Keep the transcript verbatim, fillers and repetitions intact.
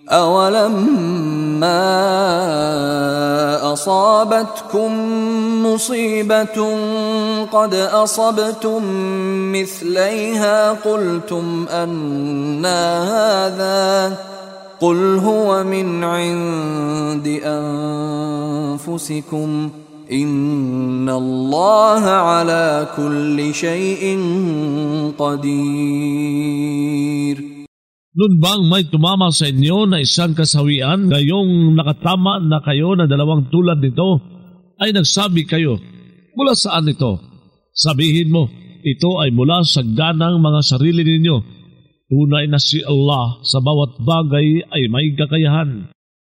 أولما أصابتكم مصيبة قد أصبتم مثليها قلتم أنى هذا قل هو من عند أنفسكم إن الله على كل شيء قدير. Nun bang may tumama sa inyo na isang kasawian, gayong nakatama na kayo na dalawang tulad nito, ay nagsabi kayo, mula saan ito? Sabihin mo, ito ay mula sa ganang mga sarili ninyo. Tunay na si Allah sa bawat bagay ay may kakayahan.